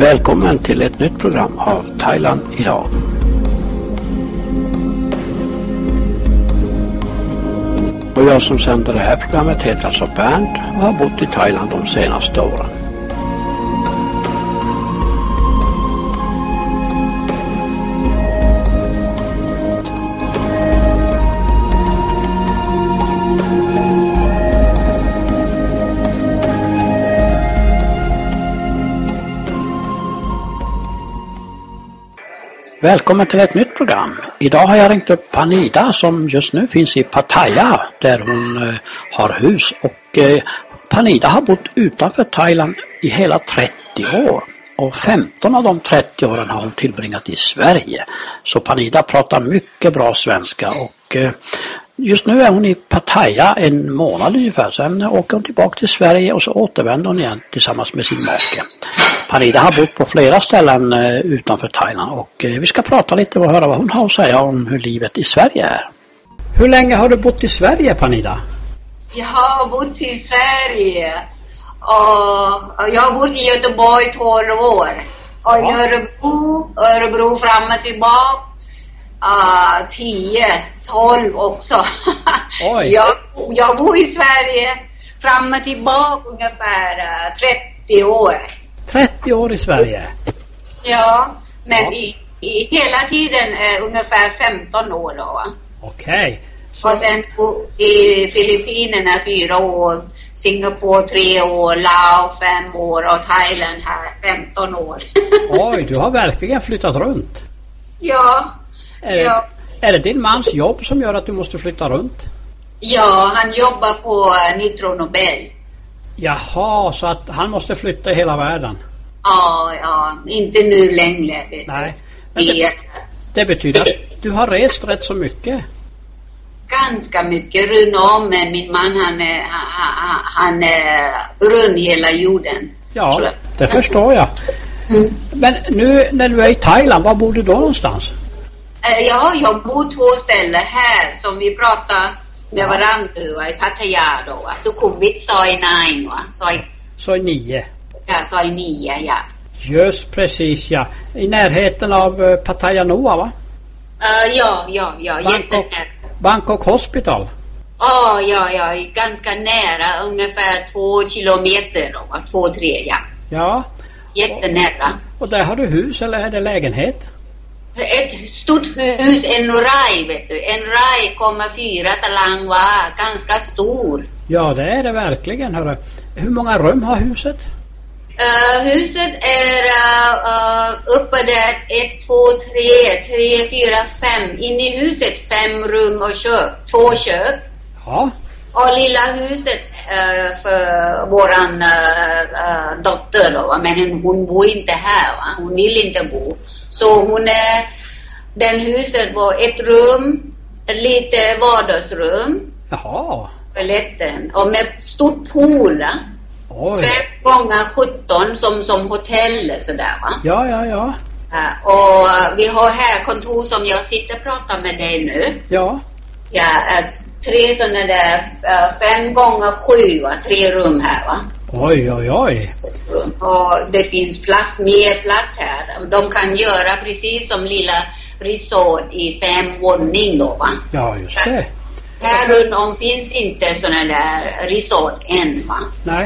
Välkommen till ett nytt program av Thailand idag. Och jag som sänder det här programmet heter alltså Bernt och har bott i Thailand de senaste åren. Välkommen till ett nytt program. Idag har jag ringt upp Panida som just nu finns i Pattaya där hon har hus. Och Panida har bott utanför Thailand i hela 30 år. Och 15 av de 30 åren har hon tillbringat i Sverige. Så Panida pratar mycket bra svenska och just nu är hon i Pattaya en månad ungefär. Sen åker hon tillbaka till Sverige och så återvänder hon igen tillsammans med sin make. Panida har bott på flera ställen utanför Thailand och vi ska prata lite och höra vad hon har att säga om hur livet i Sverige är. Hur länge har du bott i Sverige, Panida? Jag har bott i Sverige och jag har bott i Göteborg 12 år. Och i Örebro fram och tillbaka 10, 12 också. Oj. Jag bor i Sverige fram och tillbaka ungefär 30 år. 30 år i Sverige? Ja, men i hela tiden ungefär 15 år då. Okej. Och sen i Filippinerna 4 år, Singapore 3 år, Laos 5 år och Thailand här 15 år. Oj, du har verkligen flyttat runt. Ja. Är det din mans jobb som gör att du måste flytta runt? Ja, han jobbar på Nitro Nobel. Jaha, så att han måste flytta i hela världen? Ja, inte nu längre. Nej, men det betyder att du har rest rätt så mycket. Ganska mycket runt om, men min man han är runt hela jorden. Ja, det förstår jag. Mm. Men nu när du är i Thailand, var bor du då någonstans? Ja, jag bor 2 ställen här som vi pratar med varandra i Pattaya då. Sukhumvit Soi 9 va? Soi 9. Ja, Soi 9, ja. Just precis, ja. I närheten av Pattaya Noa, va? Ja, jättenära. Bangkok Hospital? Ja, ganska nära, ungefär 2 kilometer då, 2-3, ja. Ja. Jättenära. Och där har du hus eller är det lägenhet? Ett stort hus, en rai, vet du. En rai kommer 4 talang var, ganska stor. Ja, det är det verkligen, hörru. Hur många rum har huset? Huset är uppe där 1, 2, 3, 4, 5. In i huset 5 rum och kök, 2 kök. Ja. Och lilla huset för våran dotter då, men hon bor inte här va? Hon vill inte bo. Så den huset var ett rum, lite vardagsrum. Jaha. Toaletten och med stort pool. 5x17 som hotell sådär va? Ja. Och vi har här kontor som jag sitter och pratar med dig nu. Ja. Ja, 3 sådana där 5x7 va? 3 rum här va? Oj. Och det finns mer plats här. De kan göra precis som lilla resort i 5 våning då va? Ja, just det. Här runt om finns inte sådana där resort än va? Nej.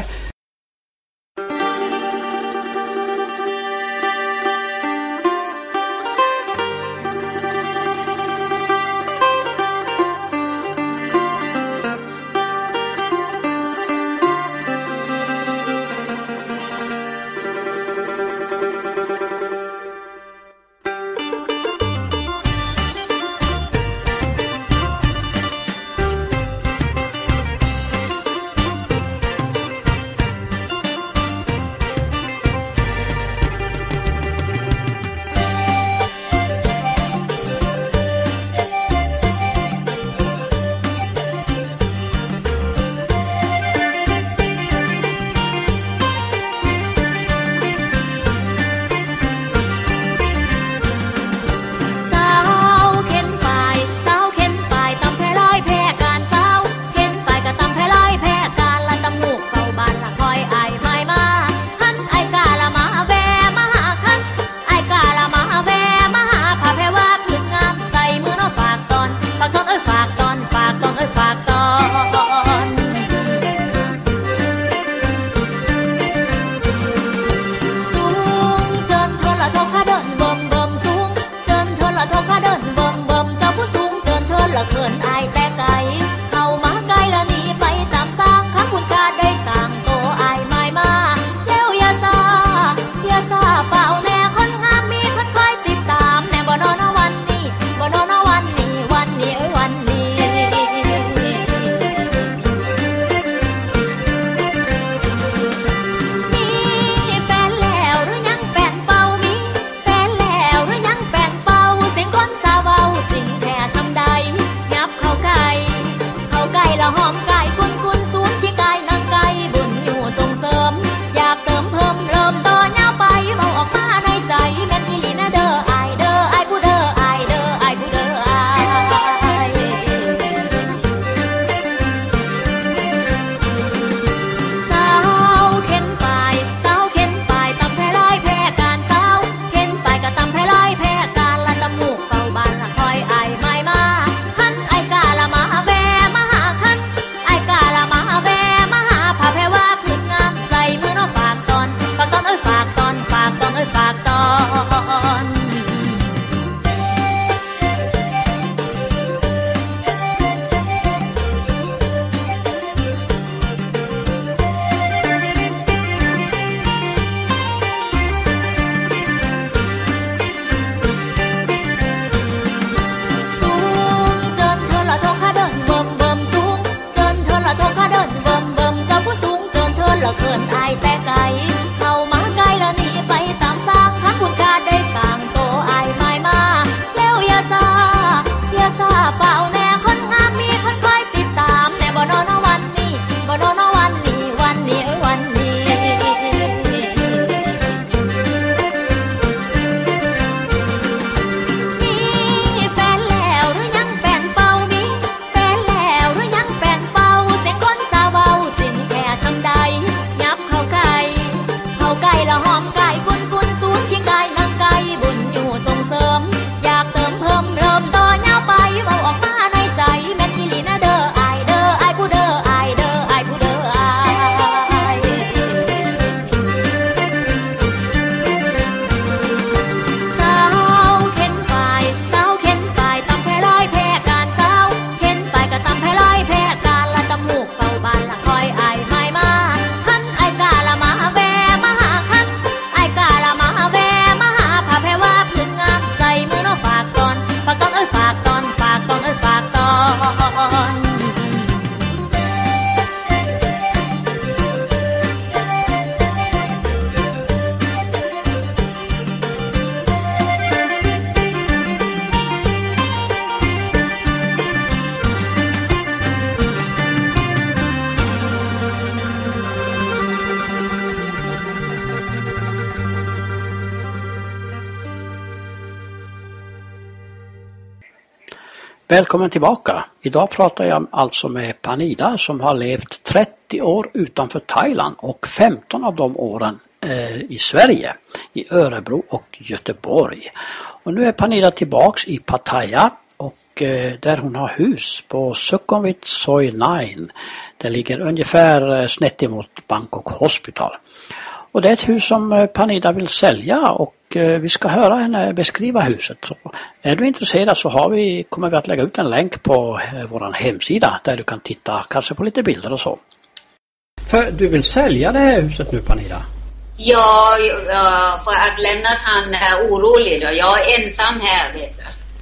Välkommen tillbaka. Idag pratar jag alltså med Panida som har levt 30 år utanför Thailand och 15 av de åren i Sverige, i Örebro och Göteborg. Och nu är Panida tillbaks i Pattaya och där hon har hus på Sukhumvit Soi 9. Det ligger ungefär snett emot Bangkok Hospital. Och det är ett hus som Panida vill sälja och vi ska höra henne beskriva huset. Så är du intresserad så kommer vi att lägga ut en länk på vår hemsida där du kan titta kanske på lite bilder och så. För du vill sälja det här huset nu, Panida? Ja, för att Lennart han är orolig då. Jag är ensam här, vet du.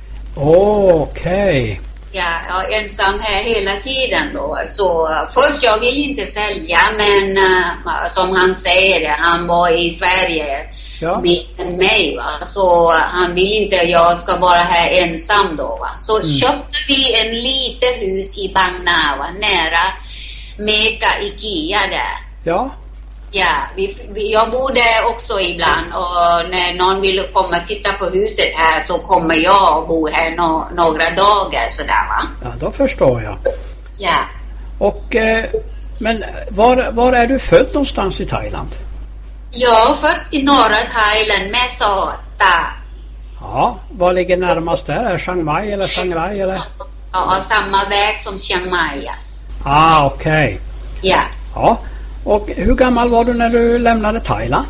Okej. Ja, jag är ensam här hela tiden då. Så först jag vill inte sälja, men som han säger, han var i Sverige med mig, va. Så han vill inte jag ska vara här ensam då, va. Så köpte vi en litet hus i Bang Na, nära Meka Ikea där. Ja. Ja, jag bor där också ibland och när någon vill komma och titta på huset här så kommer jag och bo här några dagar sådär, va? Ja, då förstår jag. Ja. Och, men var är du född någonstans i Thailand? Jag är född i norra Thailand, Mesota. Ja, var ligger närmast där? Är Chiang Mai eller Chiang Rai eller? Ja, samma väg som Chiang Mai. Okej. Ja. Ja. Och hur gammal var du när du lämnade Thailand?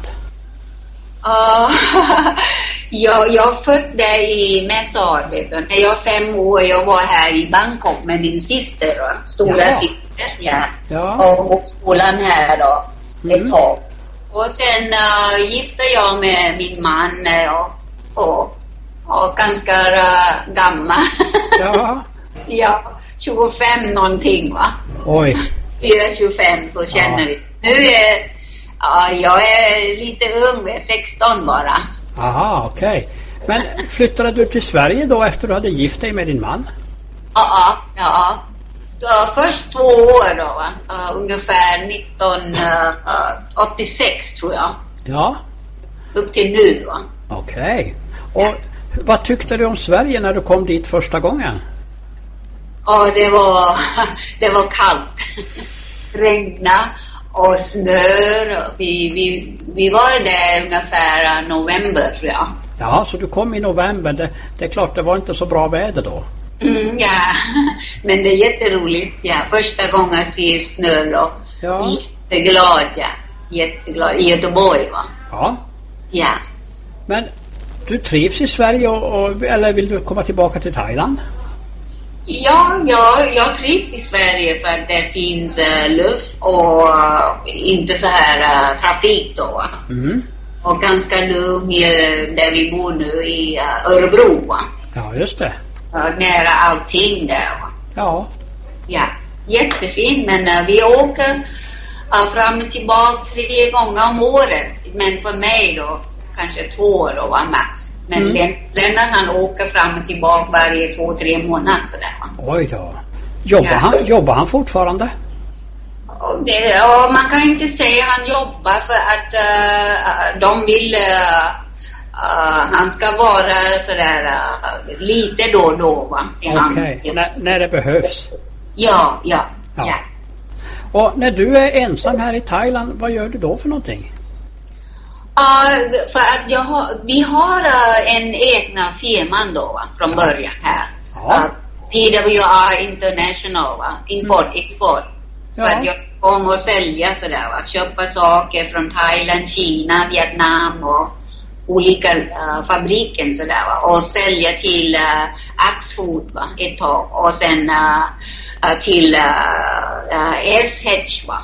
Jag föddes där i Mesar, vet du. När jag var 5 år, jag var här i Bangkok med min syster då. Stora syster, och gått skolan här då ett tag. Och sen gifte jag med min man och ganska gammal. Ja, 25 någonting, va? Oj. 4-25 så känner vi. Nu jag är lite ung, 16 bara. Aha, okej. Men flyttade du till Sverige då efter du hade gift dig med din man? Ja. Först 2 år då, va? Ungefär 1986 tror jag. Ja. Upp till nu, va? Okej. Och vad tyckte du om Sverige när du kom dit första gången? Ja, det var kallt. Regna och snö. Vi var där ungefär november, tror jag. Ja, så du kom i november. Det är klart, det var inte så bra väder då. Ja, men det är jätteroligt. Ja, första gången jag ser snö då. Ja. Jätteglad. I Göteborg, va? Ja. Men du trivs i Sverige eller vill du komma tillbaka till Thailand? Ja, jag trivs i Sverige för att det finns luft och inte så här trafik då. Och ganska lugn där vi bor nu i Örebro, va? Ja, just det. Nära allting där, va? Ja, jättefint, men vi åker fram och tillbaka 3 gånger om året. Men för mig då kanske 2 då, va, max. Men Lennart han åker fram och tillbaka varje 2-3 månader sådär. Oj då. Jobbar han fortfarande? Man kan inte säga han jobbar för att de vill han ska vara sådär lite då och då, va? Okej, när det behövs. Ja. Och när du är ensam här i Thailand, vad gör du då för någonting? För att vi har en egna firman då, va, från början här. PWR International, va? Import-export. För att jag kommer att sälja sådär, va? Köpa saker från Thailand, Kina, Vietnam och olika fabriker sådär, va? Och sälja till Axfood, va? Ett tag. Och sen till SH, va?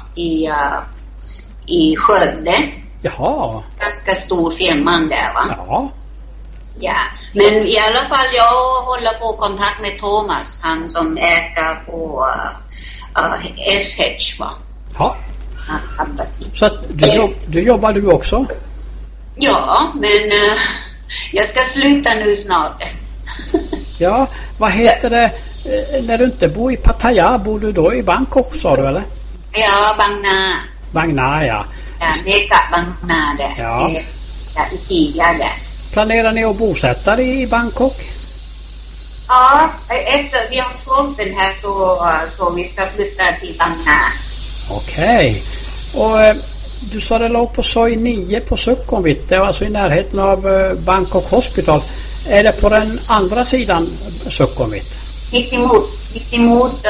I Skövde. Jaha. Ganska stor firman där, va? Ja. Men i alla fall jag håller på kontakt med Thomas, han som äger på SH, va? Ja. Så att du jobbar du också? Ja, men jag ska sluta nu snart. Ja, vad heter det? När du inte bor i Pattaya, bor du då i Bangkok, sa du eller? Ja, Bang Na. Bang Na, ja. Ja, Meka Bang Na där. Ja. Ikea där. Planerar ni att bosätta dig i Bangkok? Ja, efter vi har sålt den här så vi ska flytta till Bangna. Okej. Och du sa det låg på Soi 9 på Sukhumvit. Det var alltså i närheten av Bangkok Hospital. Är det på den andra sidan Sukhumvit? Mitt emot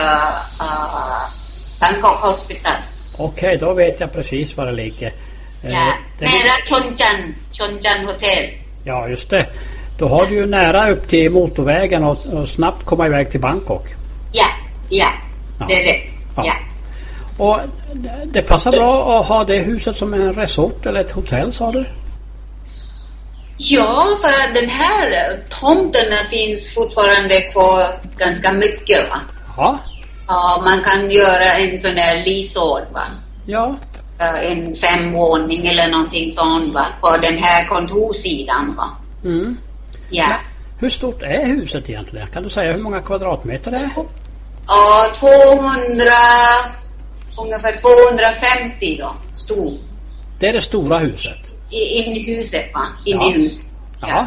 Bangkok Hospital. Okej, då vet jag precis var det ligger. Ja, nära Chonjan Hotel. Ja, just det. Då har du ju nära upp till motorvägen och snabbt komma iväg till Bangkok. Ja, det är det. Ja. Och det passar bra att ha det huset som en resort eller ett hotell, sa du? Ja, för den här tomten finns fortfarande kvar ganska mycket, va? Ja. Ja, man kan göra en sån där leasehold, va? Ja. En 5-våning eller någonting sånt, va? På den här kontorsidan, va? Mm. Ja. Men hur stort är huset egentligen? Kan du säga hur många kvadratmeter det är? Ja, ungefär 250 då, stor. Det är det stora huset? In i huset, va? In i huset. Ja.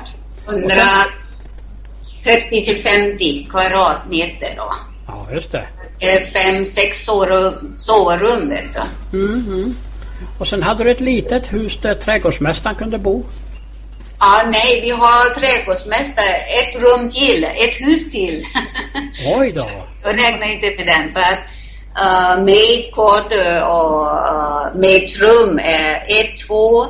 130 till 50 kvadratmeter då. Ja, just det. 5-6 sovrum, vet du. Mm. Och sen hade du ett litet hus där trädgårdsmästaren kunde bo? Ja, nej, vi har trädgårdsmästare. Ett rum till, ett hus till. Oj då. Jag räknar inte med den för att maid quarter och maidrum är 1, 2,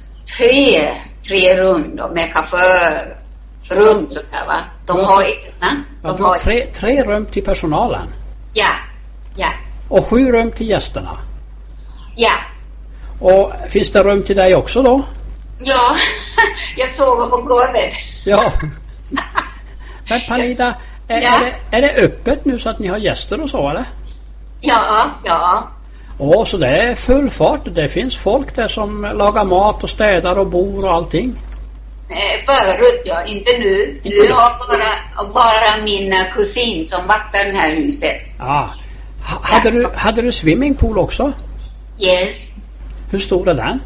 3 rum då, med kafferum sådär, va. De har egna. De har tre rum till personalen? Ja. Och 7 rum till gästerna? Ja. Och finns det rum till dig också då? Ja, jag sover på golvet. Ja. Men Pernilla, är det öppet nu så att ni har gäster och så, eller? Ja. Så det är full fart. Det finns folk där som lagar mat och städar och bor och allting. Förut, ja. Inte nu. Nu har bara min kusin som vaktar det här huset. Ja. Hade du swimmingpool också? Yes. Hur stor är den?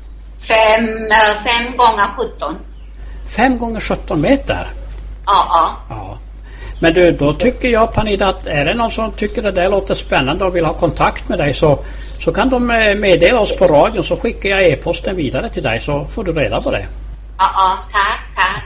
5 gånger 17. 5 gånger 17 meter? Ja. Men du, då tycker jag, Pernilla, att är det någon som tycker det där låter spännande och vill ha kontakt med dig så kan de meddela oss på radion, så skickar jag e-posten vidare till dig så får du reda på det. Ja, tack.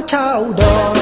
ชาวอุดร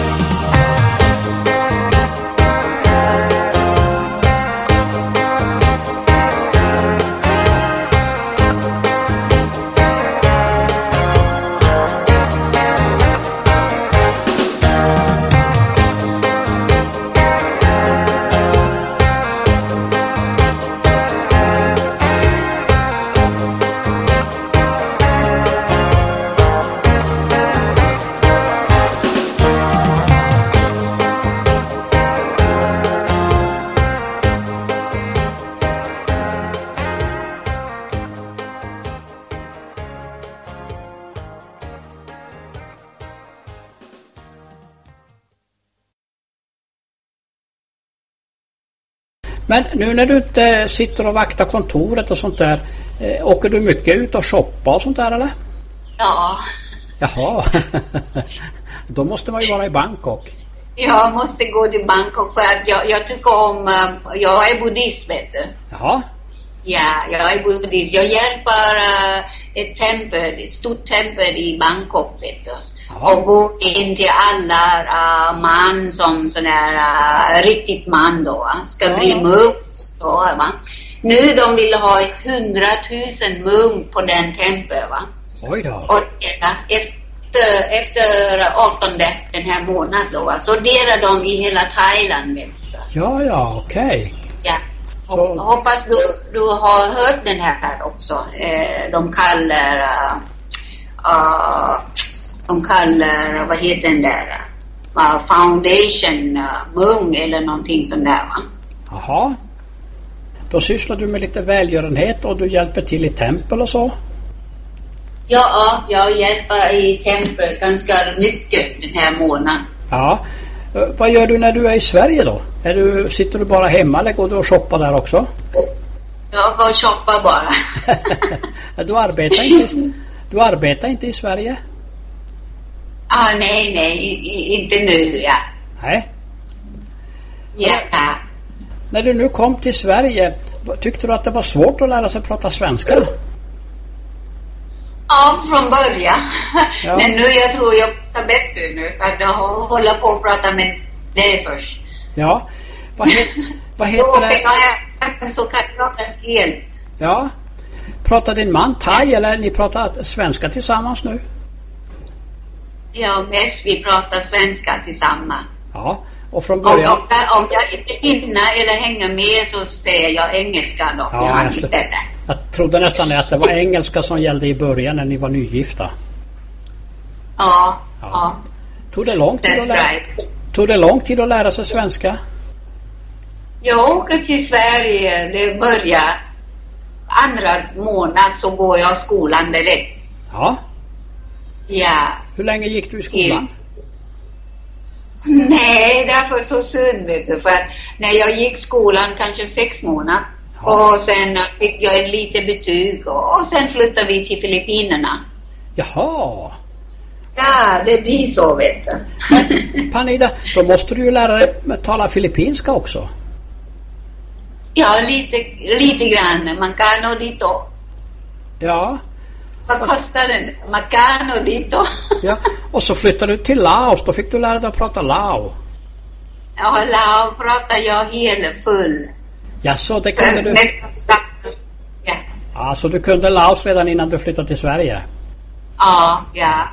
Men nu när du inte sitter och vaktar kontoret och sånt där, åker du mycket ut och shoppa och sånt där eller? Ja. Jaha, då måste man ju vara i Bangkok. Jag måste gå till Bangkok för att jag tycker om, jag är buddhist vet du. Jaha. Ja, jag är buddhist. Jag hjälper ett tempel, ett stort tempel i Bangkok vet du. Jaha. Och gå in till alla man som sån här riktigt man då ska bli munk så, va. Nu de vill ha 100 000 munk på den tempel va. Oj då. Och efter 18 den här månaden då va. Så delar de i hela Thailand vet du. Ja, okej. Ja. Så... Hoppas du har hört den här också. De kallar, vad heter den där? Foundation mung eller någonting sånt där va? Jaha. Då sysslar du med lite välgörenhet och du hjälper till i tempel och så? Ja, jag hjälper i tempel ganska mycket den här månaden. Ja. Vad gör du när du är i Sverige då? Sitter du bara hemma eller går du och shoppar där också? Jag går och shoppar bara. Du arbetar inte i Sverige? Nej, inte nu, ja. Nej. Ja. När du nu kom till Sverige, tyckte du att det var svårt att lära sig prata svenska? Ja, från början. Ja. Men nu jag tror jag pratar bättre nu. För att jag håller på att prata med dig först. Ja. Vad heter det? Jag så kan jag prata helt. Ja. Pratar din man thai eller ni pratar svenska tillsammans nu? Ja, mest vi pratar svenska tillsammans. Ja, och från början... Om jag inte hinner eller hänger med så säger jag engelska då till han istället. Jag trodde nästan att det var engelska som gällde i början när ni var nygifta. Ja. Tog det lång tid att lära sig svenska? Jag åker till Sverige, det börjar andra månad så går jag skolan direkt. Ja. Ja. Hur länge gick du i skolan? Nej, därför så synd vet du. För när jag gick skolan kanske 6 månader. Ja. Och sen fick jag en liten betyg. Och sen flyttade vi till Filippinerna. Jaha. Ja, det blir så vet du. Men, Panida, då måste du ju lära dig tala filippinska också. Ja, lite grann. Magkano dito. Ja. Vad kostar den? Magkano dito. Ja, och så flyttade du till Laos. Då fick du lära dig att prata Lao. Ja, Lao pratar jag helt full. Ja, så det kunde du... Ja. Ja, så du kunde Laos redan innan du flyttade till Sverige? Ja.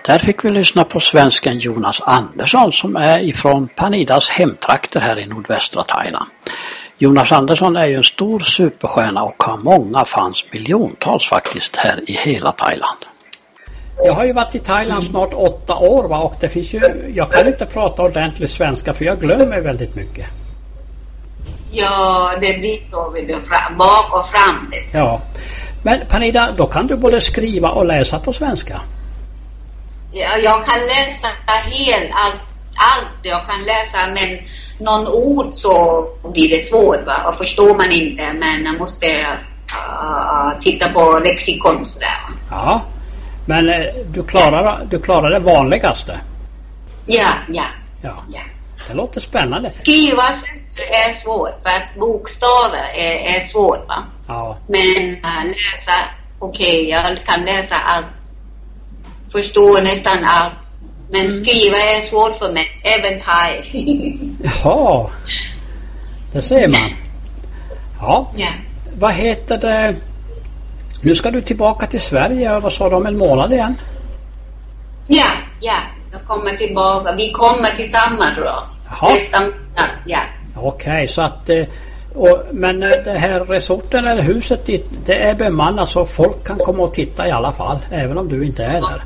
Där fick vi lyssna på svensken Jonas Andersson som är ifrån Panidas hemtrakter här i nordvästra Thailand. Jonas Andersson är ju en stor superstjärna och har många fans, miljontals faktiskt, här i hela Thailand. Jag har ju varit i Thailand snart 8 år va? Och det finns ju, jag kan inte prata ordentligt svenska för jag glömmer väldigt mycket. Ja, det blir så vid bak och fram. Ja, men Panida, då kan du både skriva och läsa på svenska. Ja, jag kan läsa allt jag kan läsa, men någon ord så blir det svårt va? Och förstår man inte, men man måste titta på lexikon sådär. Ja, men du klarar det vanligaste. Ja. Det låter spännande. Skriva är svårt, för att bokstäver är svårt va? Ja. Men läsa, okej, jag kan läsa allt. Förstår nästan allt. Men skriva är svårt för mig, även thai. Jaha, det ser man. Ja. Vad heter det? Nu ska du tillbaka till Sverige, vad sa du, om en månad igen? Ja, jag kommer tillbaka. Vi kommer tillsammans tror jag. Nästa månad, ja. Okej, så att men det här resorten eller huset dit, det är bemannat så folk kan komma och titta i alla fall, även om du inte är där.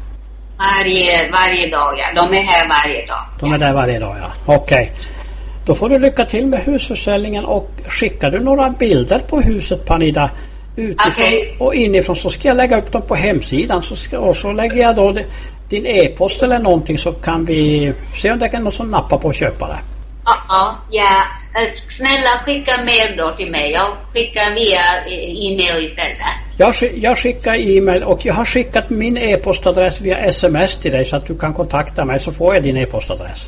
Varje dag, ja. De är här varje dag. De är där varje dag, ja. Okej. Då får du lycka till med husförsäljningen och skickar du några bilder på huset, Panida, utifrån och inifrån, så ska jag lägga upp dem på hemsidan och så lägger jag då din e-post eller någonting, så kan vi se om det kan någon som nappar på att köpa det. Ja. Snälla skicka mail då till mig. Jag skickar via e-mail istället. Jag skickar e-mail och jag har skickat min e-postadress via sms till dig så att du kan kontakta mig, så får jag din e-postadress.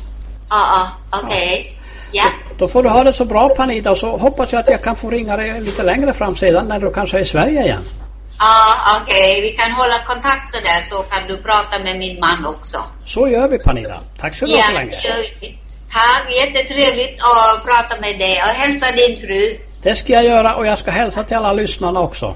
Okej. Ja. Då får du ha det så bra, Panida, och så hoppas jag att jag kan få ringa dig lite längre fram sedan när du kanske är i Sverige igen. Okej. Vi kan hålla kontakt så där, så kan du prata med min man också. Så gör vi, Panida. Tack så mycket så länge. Tack, jättetrevligt att prata med dig och hälsa din fru. Det ska jag göra, och jag ska hälsa till alla lyssnarna också.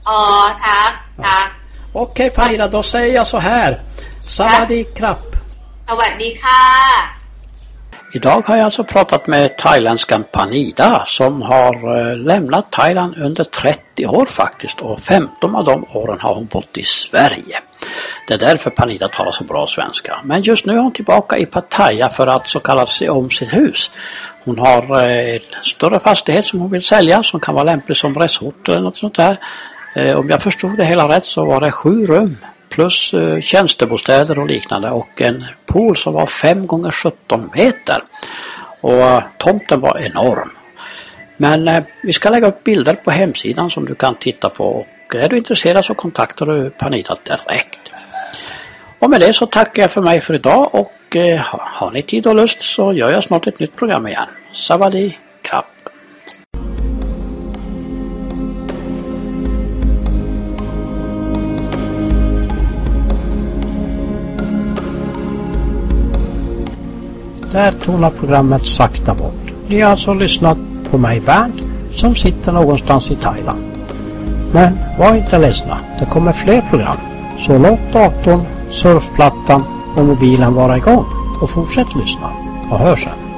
Tack. Okej, Panida, då säger jag så här. Savadi krap. Savadi ka. Idag har jag alltså pratat med thailändskan Panida som har lämnat Thailand under 30 år faktiskt, och 15 av de åren har hon bott i Sverige. Det är därför Panida talar så bra svenska. Men just nu är hon tillbaka i Pattaya för att så kallat se om sitt hus. Hon har en större fastighet som hon vill sälja som kan vara lämplig som resort eller något sånt där. Om jag förstod det hela rätt så var det 7 rum plus tjänstebostäder och liknande och en pool som var 5 x 17 meter. Och tomten var enorm. Men vi ska lägga upp bilder på hemsidan som du kan titta på, och är du intresserad så kontaktar du Panida direkt. Och med det så tackar jag för mig för idag, och har ni tid och lust så gör jag snart ett nytt program igen. Savadi krap. Där tonar programmet sakta bort. Ni har alltså lyssnat på mig, Bernt, som sitter någonstans i Thailand. Men var inte ledsna, det kommer fler program. Så låt datorn, surfplattan och mobilen vara igång och fortsätt lyssna. Och hör sen.